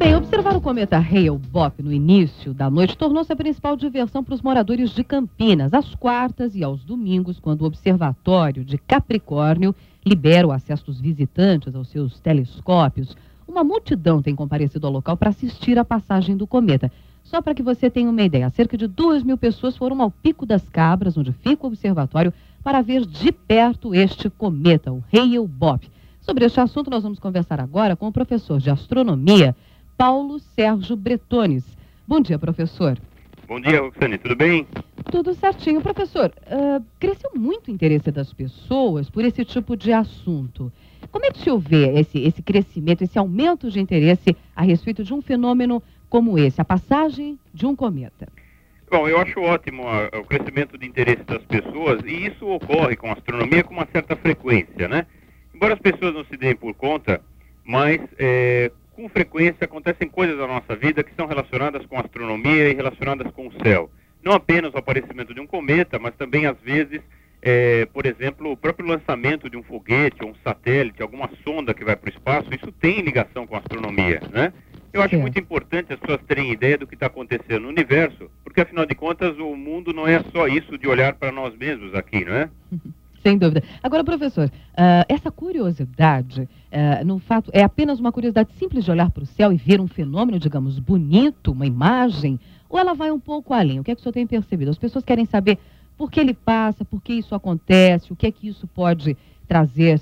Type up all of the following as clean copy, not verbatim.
Bem, observar o cometa Hale-Bopp no início da noite tornou-se a principal diversão para os moradores de Campinas, às quartas e aos domingos, quando o Observatório de Capricórnio libera o acesso dos visitantes aos seus telescópios. Uma multidão tem comparecido ao local para assistir à passagem do cometa. Só para que você tenha uma ideia, cerca de 2.000 pessoas foram ao Pico das Cabras, onde fica o observatório, para ver de perto este cometa, o Hale-Bopp. Sobre este assunto, nós vamos conversar agora com o professor de astronomia, Paulo Sérgio Bretones. Bom dia, professor. Bom dia, Roxane. Tudo bem? Tudo certinho. Professor, cresceu muito o interesse das pessoas por esse tipo de assunto. Como é que o senhor vê esse crescimento, esse aumento de interesse a respeito de um fenômeno como esse, a passagem de um cometa? Bom, eu acho ótimo o crescimento de interesse das pessoas, e isso ocorre com a astronomia com uma certa frequência, né? Embora as pessoas não se deem por conta, mas com frequência acontecem coisas na nossa vida que são relacionadas com a astronomia e relacionadas com o céu. Não apenas o aparecimento de um cometa, mas também, às vezes, por exemplo, o próprio lançamento de um foguete, ou um satélite, alguma sonda que vai para o espaço, isso tem ligação com a astronomia, né? Eu acho muito importante as pessoas terem ideia do que está acontecendo no universo, porque, afinal de contas, o mundo não é só isso de olhar para nós mesmos aqui, não é? Sem dúvida. Agora, professor, essa curiosidade, no fato, é apenas uma curiosidade simples de olhar para o céu e ver um fenômeno, digamos, bonito, uma imagem, ou ela vai um pouco além? O que é que o senhor tem percebido? As pessoas querem saber por que ele passa, por que isso acontece, o que é que isso pode trazer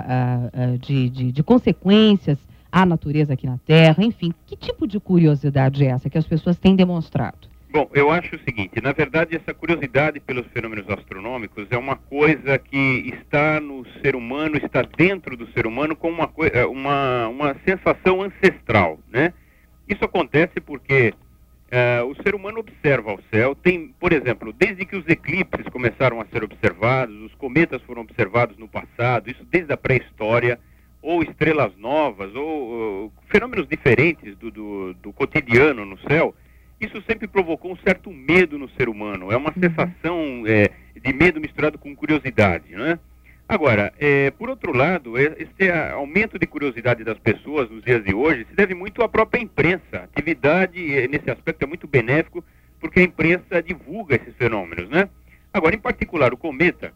de consequências à natureza aqui na Terra, enfim, que tipo de curiosidade é essa que as pessoas têm demonstrado? Bom, eu acho o seguinte, na verdade essa curiosidade pelos fenômenos astronômicos é uma coisa que está no ser humano, está dentro do ser humano como uma sensação ancestral, né? Isso acontece porque o ser humano observa o céu, tem, por exemplo, desde que os eclipses começaram a ser observados, os cometas foram observados no passado, isso desde a pré-história, ou estrelas novas, ou fenômenos diferentes do cotidiano no céu. Isso sempre provocou um certo medo no ser humano. É uma sensação de medo misturado com curiosidade, não é? Agora, por outro lado, esse aumento de curiosidade das pessoas nos dias de hoje se deve muito à própria imprensa. A atividade, nesse aspecto, é muito benéfico, porque a imprensa divulga esses fenômenos, né? Agora, em particular, o cometa,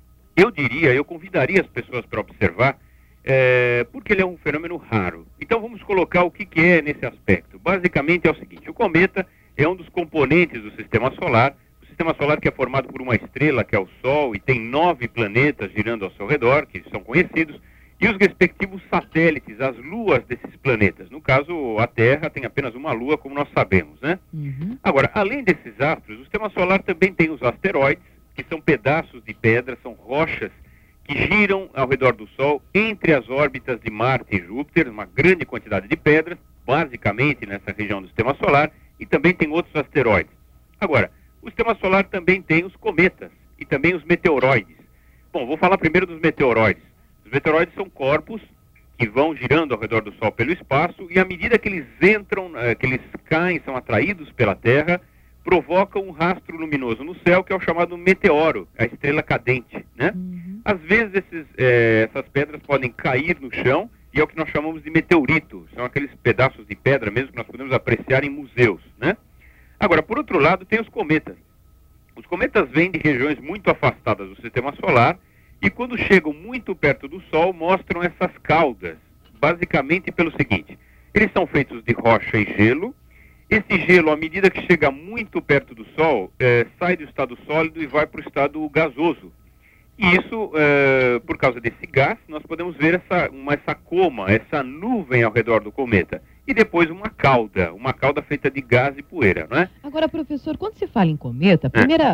eu convidaria as pessoas para observar, porque ele é um fenômeno raro. Então vamos colocar o que é nesse aspecto. Basicamente é o seguinte, o cometa é um dos componentes do Sistema Solar, o Sistema Solar que é formado por uma estrela, que é o Sol, e tem 9 planetas girando ao seu redor, que são conhecidos, e os respectivos satélites, as luas desses planetas. No caso, a Terra tem apenas uma lua, como nós sabemos, né? Agora, além desses astros, o Sistema Solar também tem os asteroides, que são pedaços de pedra, são rochas, que giram ao redor do Sol, entre as órbitas de Marte e Júpiter, uma grande quantidade de pedras, basicamente nessa região do Sistema Solar, e também tem outros asteroides. Agora, o Sistema Solar também tem os cometas e também os meteoroides. Bom, vou falar primeiro dos meteoroides. Os meteoroides são corpos que vão girando ao redor do Sol pelo espaço, e à medida que eles entram, que eles caem, são atraídos pela Terra, provocam um rastro luminoso no céu, que é o chamado meteoro, a estrela cadente, né? Às vezes essas pedras podem cair no chão, e é o que nós chamamos de meteorito. São aqueles pedaços de pedra mesmo que nós podemos apreciar em museus, né? Agora, por outro lado, tem os cometas. Os cometas vêm de regiões muito afastadas do Sistema Solar, e quando chegam muito perto do Sol, mostram essas caudas, basicamente pelo seguinte: eles são feitos de rocha e gelo. Esse gelo, à medida que chega muito perto do Sol, sai do estado sólido e vai para o estado gasoso. E isso, por causa desse gás, nós podemos ver essa coma, essa nuvem ao redor do cometa. E depois uma cauda feita de gás e poeira, não é? Agora, professor, quando se fala em cometa,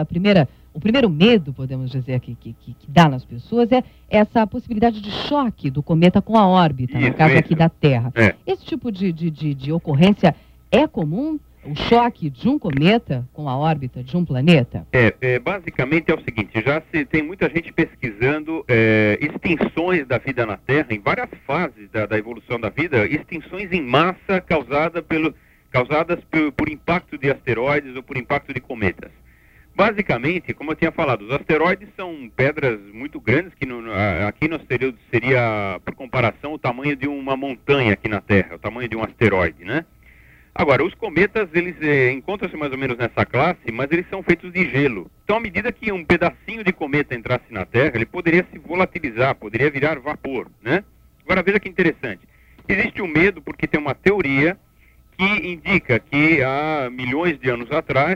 o primeiro medo, podemos dizer, que dá nas pessoas é essa possibilidade de choque do cometa com a órbita, no caso aqui da Terra. Esse tipo de ocorrência é comum? O choque de um cometa com a órbita de um planeta? Basicamente é o seguinte, tem muita gente pesquisando extinções da vida na Terra, em várias fases da evolução da vida, extinções em massa causadas por impacto de asteroides ou por impacto de cometas. Basicamente, como eu tinha falado, os asteroides são pedras muito grandes, que aqui no seria, por comparação, o tamanho de uma montanha aqui na Terra, o tamanho de um asteroide, né? Agora, os cometas, eles encontram-se mais ou menos nessa classe, mas eles são feitos de gelo. Então, à medida que um pedacinho de cometa entrasse na Terra, ele poderia se volatilizar, poderia virar vapor, né? Agora, veja que interessante. Existe um medo porque tem uma teoria que indica que há milhões de anos atrás,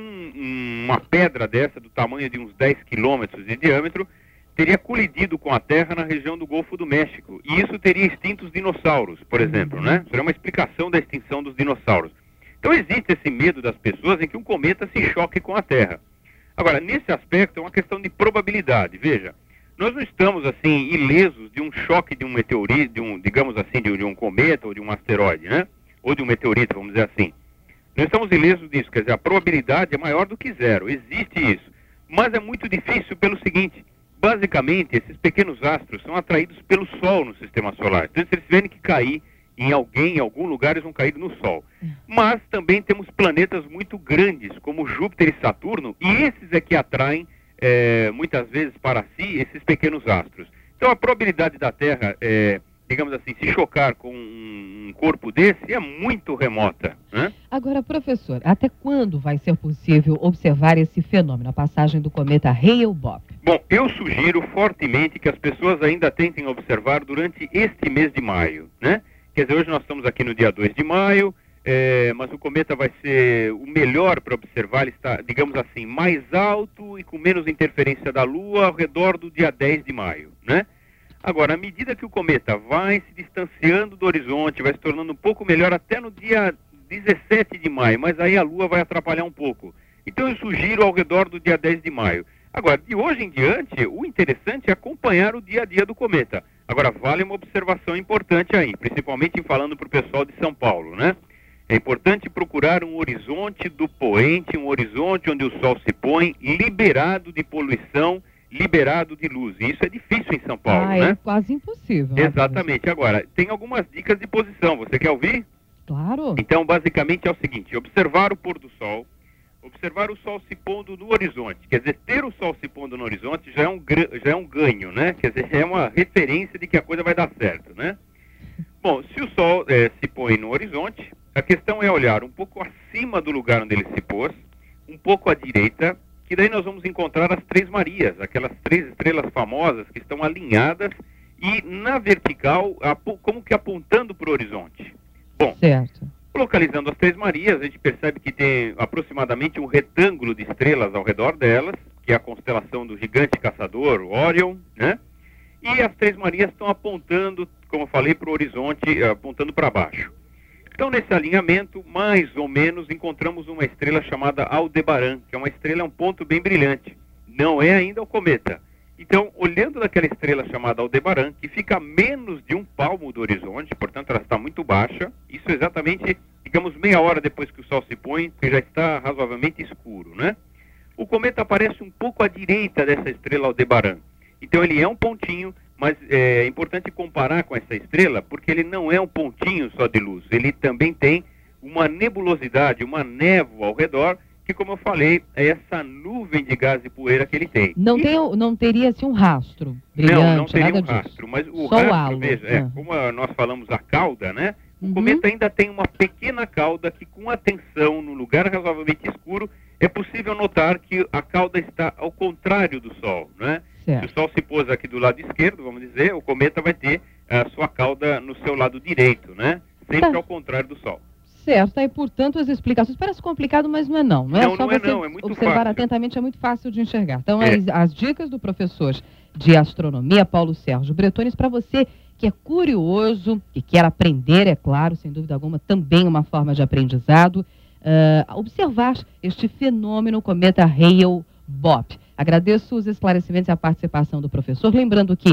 uma pedra dessa, do tamanho de uns 10 quilômetros de diâmetro, teria colidido com a Terra na região do Golfo do México. E isso teria extinto os dinossauros, por exemplo, né? Seria uma explicação da extinção dos dinossauros. Então existe esse medo das pessoas em que um cometa se choque com a Terra. Agora, nesse aspecto, é uma questão de probabilidade. Veja, nós não estamos, assim, ilesos de um choque de um meteorito, digamos assim, de um cometa ou de um asteroide, né? Ou de um meteorito, vamos dizer assim. Não estamos ilesos disso, quer dizer, a probabilidade é maior do que zero. Existe isso. Mas é muito difícil pelo seguinte: basicamente, esses pequenos astros são atraídos pelo Sol no sistema solar. Então, se eles tiverem que cair em algum lugar, eles vão cair no Sol. Mas também temos planetas muito grandes, como Júpiter e Saturno, e esses é que atraem, muitas vezes, para si, esses pequenos astros. Então, a probabilidade da Terra, digamos assim, se chocar com um corpo desse é muito remota, né? Agora, professor, até quando vai ser possível observar esse fenômeno, a passagem do cometa Hale-Bopp? Bom, eu sugiro fortemente que as pessoas ainda tentem observar durante este mês de maio, né? Quer dizer, hoje nós estamos aqui no dia 2 de maio, mas o cometa vai ser o melhor para observar. Ele está, digamos assim, mais alto e com menos interferência da Lua ao redor do dia 10 de maio, né? Agora, à medida que o cometa vai se distanciando do horizonte, vai se tornando um pouco melhor até no dia 17 de maio, mas aí a Lua vai atrapalhar um pouco. Então eu sugiro ao redor do dia 10 de maio. Agora, de hoje em diante, o interessante é acompanhar o dia a dia do cometa. Agora, vale uma observação importante aí, principalmente falando para o pessoal de São Paulo, né? É importante procurar um horizonte do poente, um horizonte onde o Sol se põe, liberado de poluição, liberado de luz. E isso é difícil em São Paulo, né? É quase impossível. Exatamente. Agora, tem algumas dicas de posição. Você quer ouvir? Claro. Então, basicamente é o seguinte: observar o pôr do Sol, observar o Sol se pondo no horizonte. Quer dizer, ter o Sol se pondo no horizonte já é um ganho, né? Quer dizer, é uma referência de que a coisa vai dar certo, né? Bom, se o Sol se põe no horizonte, a questão é olhar um pouco acima do lugar onde ele se pôs, um pouco à direita, que daí nós vamos encontrar as Três Marias, aquelas 3 estrelas famosas que estão alinhadas e na vertical, como que apontando para o horizonte. Bom, certo. Localizando as Três Marias, a gente percebe que tem aproximadamente um retângulo de estrelas ao redor delas, que é a constelação do gigante caçador, o Orion, né? E as Três Marias estão apontando, como eu falei, para o horizonte, apontando para baixo. Então, nesse alinhamento, mais ou menos, encontramos uma estrela chamada Aldebaran, que é uma estrela, um ponto bem brilhante. Não é ainda o cometa. Então, olhando daquela estrela chamada Aldebaran, que fica a menos de um palmo do horizonte, portanto, ela está muito baixa, isso exatamente, digamos, meia hora depois que o Sol se põe, que já está razoavelmente escuro, né? O cometa aparece um pouco à direita dessa estrela Aldebaran. Então, ele é um pontinho, mas é importante comparar com essa estrela, porque ele não é um pontinho só de luz. Ele também tem uma nebulosidade, uma névoa ao redor, que, como eu falei, é essa nuvem de gás e poeira que ele tem. Não teria, assim, um rastro brilhante, não teria nada um disso. rastro, mas o só rastro, o halo. veja, como nós falamos a cauda, né? O cometa ainda tem uma pequena cauda que, com atenção, no lugar razoavelmente escuro, é possível notar que a cauda está ao contrário do Sol, né? Certo. Se o Sol se pôs aqui do lado esquerdo, vamos dizer, o cometa vai ter a sua cauda no seu lado direito, né? Sempre ao contrário do Sol. Certo, e portanto as explicações parece complicado, mas não é não. Não é só você é muito observar fácil. atentamente, é muito fácil de enxergar. Então, as dicas do professor de astronomia, Paulo Sérgio Bretones, para você que é curioso, que quer aprender, é claro, sem dúvida alguma, também uma forma de aprendizado, observar este fenômeno, o cometa Hale-Bopp. Agradeço os esclarecimentos e a participação do professor. Lembrando que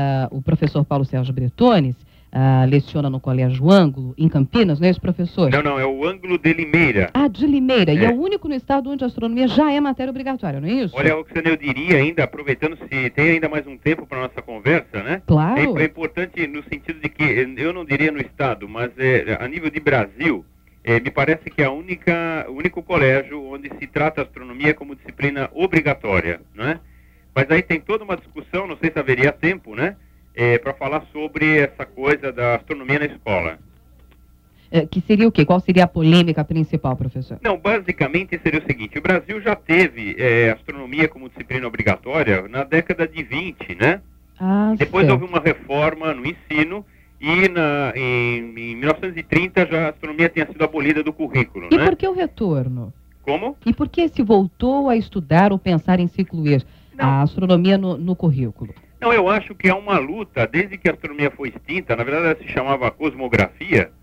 o professor Paulo Sérgio Bretones leciona no Colégio Ângulo, em Campinas, não é isso, professor? Não, é o Ângulo de Limeira. De Limeira, e é o único no estado onde a astronomia já é matéria obrigatória, não é isso? Olha, Roxane, eu diria ainda, aproveitando se tem ainda mais um tempo para a nossa conversa, né? Claro. É importante no sentido de que, eu não diria no estado, mas a nível de Brasil, me parece que é o único colégio onde se trata a astronomia como disciplina obrigatória, não é? Mas aí tem toda uma discussão, não sei se haveria tempo, né? Para falar sobre essa coisa da astronomia na escola. que seria o quê? Qual seria a polêmica principal, professor? Não, basicamente seria o seguinte, o Brasil já teve astronomia como disciplina obrigatória na década de 20, né? Depois houve uma reforma no ensino e em 1930 já a astronomia tinha sido abolida do currículo, E né? por que o retorno? Como? E por que se voltou a estudar ou pensar em se incluir a astronomia no currículo? Não, eu acho que é uma luta, desde que a astronomia foi extinta, na verdade ela se chamava cosmografia,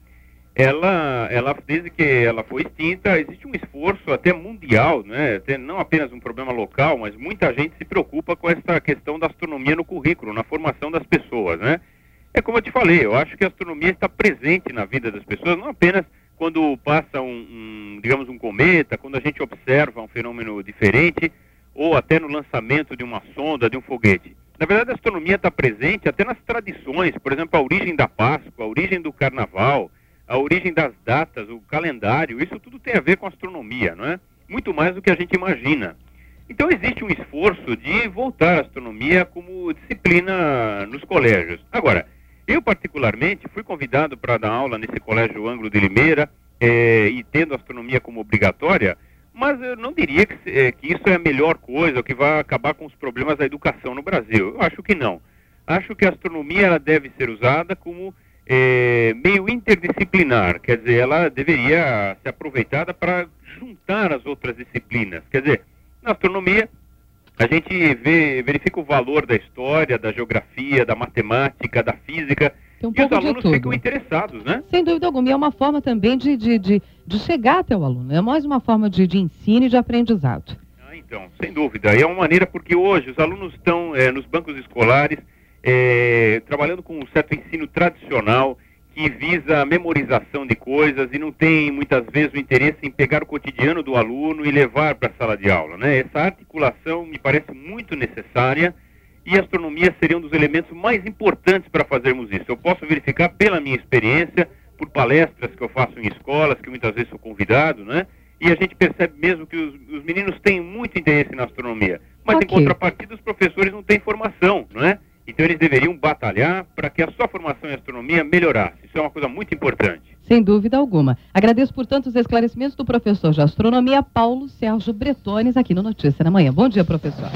desde que ela foi extinta, existe um esforço até mundial, né? Até não apenas um problema local, mas muita gente se preocupa com essa questão da astronomia no currículo, na formação das pessoas, né? É como eu te falei, eu acho que a astronomia está presente na vida das pessoas, não apenas quando passa digamos, um cometa, quando a gente observa um fenômeno diferente, ou até no lançamento de uma sonda, de um foguete. Na verdade, a astronomia está presente até nas tradições, por exemplo, a origem da Páscoa, a origem do Carnaval, a origem das datas, o calendário, isso tudo tem a ver com a astronomia, não é? Muito mais do que a gente imagina. Então existe um esforço de voltar a astronomia como disciplina nos colégios. Agora, eu particularmente fui convidado para dar aula nesse colégio Ângulo de Limeira, e tendo a astronomia como obrigatória, mas eu não diria que isso é a melhor coisa, ou que vai acabar com os problemas da educação no Brasil. Eu acho que não. Acho que a astronomia ela deve ser usada como meio interdisciplinar, quer dizer, ela deveria ser aproveitada para juntar as outras disciplinas. Quer dizer, na astronomia a gente verifica o valor da história, da geografia, da matemática, da física, e os alunos ficam interessados, né? Sem dúvida alguma, e é uma forma também de chegar até o aluno, é mais uma forma de ensino e de aprendizado. Então, sem dúvida, e é uma maneira porque hoje os alunos estão nos bancos escolares trabalhando com um certo ensino tradicional que visa a memorização de coisas e não tem muitas vezes o interesse em pegar o cotidiano do aluno e levar para a sala de aula, né? Essa articulação me parece muito necessária e a astronomia seria um dos elementos mais importantes para fazermos isso. Eu posso verificar pela minha experiência, por palestras que eu faço em escolas, que muitas vezes sou convidado, né? E a gente percebe mesmo que os meninos têm muito interesse na astronomia, mas em contrapartida os professores não têm formação, não é? Então eles deveriam batalhar para que a sua formação em astronomia melhorasse. Isso é uma coisa muito importante. Sem dúvida alguma. Agradeço por tantos esclarecimentos do professor de astronomia, Paulo Sérgio Bretones, aqui no Notícia da Manhã. Bom dia, professor.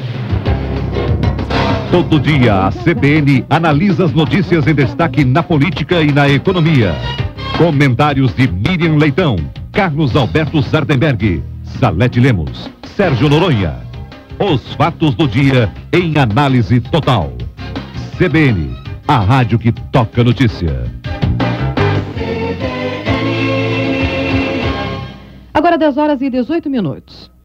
Todo dia a CBN analisa as notícias em destaque na política e na economia. Comentários de Miriam Leitão, Carlos Alberto Sardenberg, Salete Lemos, Sérgio Noronha. Os fatos do dia em análise total. CBN, a rádio que toca notícia. Agora 10h18.